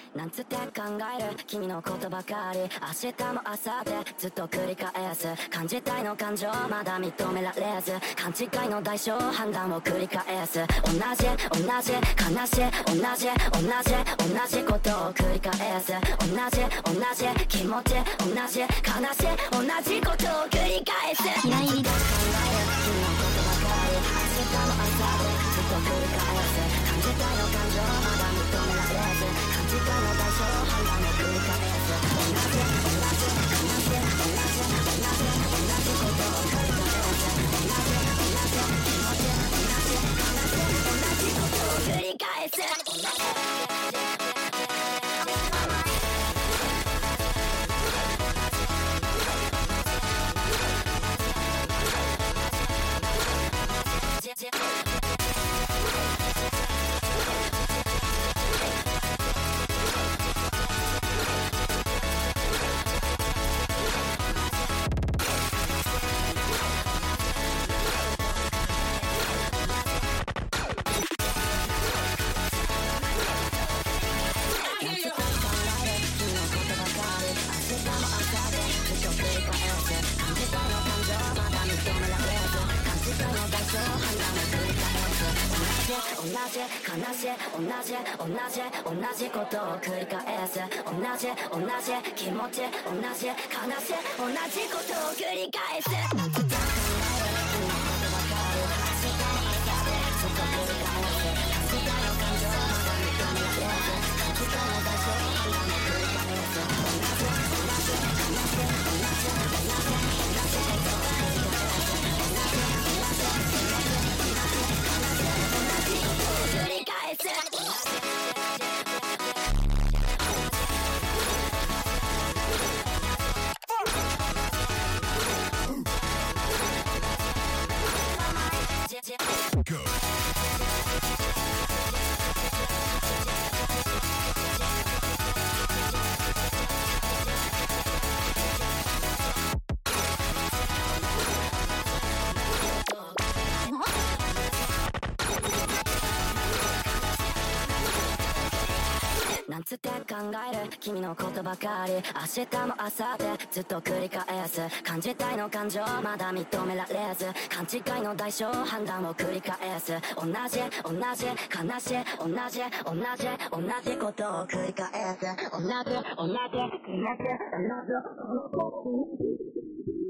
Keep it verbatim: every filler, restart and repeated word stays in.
なんつって考える君のことばかり、明日も明後日ずっと繰り返す。感じたいの感情まだ認められず、勘違いの代償判断を繰り返す。同じ同じ悲しい同じ同じ同じことを繰り返す。同じ同じ気持ち同じ悲しい同じことを繰り返す。 平入りだ。 考える君のことばかり、明日も明後日ずっと繰り返す。感じたいの感情まだ認められず、勘違いの代償判断を繰り返す。同じ同じ悲しい同じ同じ同じことを繰り返す。同じ同じ気持ち同じ悲しい同じことを繰り返す。同じ悲しい同じ同じ同じことを繰り返す。同じ同じ気持ち同じ悲しい同じことを繰り返す。考える君のことばかり、明日も明後日ずっと繰り返す。感じたいの感情まだ認められず、勘違いの代償判断を繰り返す。同じ同じ悲しい同じ同じ同じことを繰り返す。同じ同じ気持ち同じ悲しい同じことを繰り返す。 Go. なんつって考える君のことばかり、明日も明後日ずっと繰り返す。感じたいの感情まだ認められず、勘違いの代償判断を繰り返す。同じ同じ悲しい同じ同じ同じことを繰り返す。同じ同じ気持ち同じ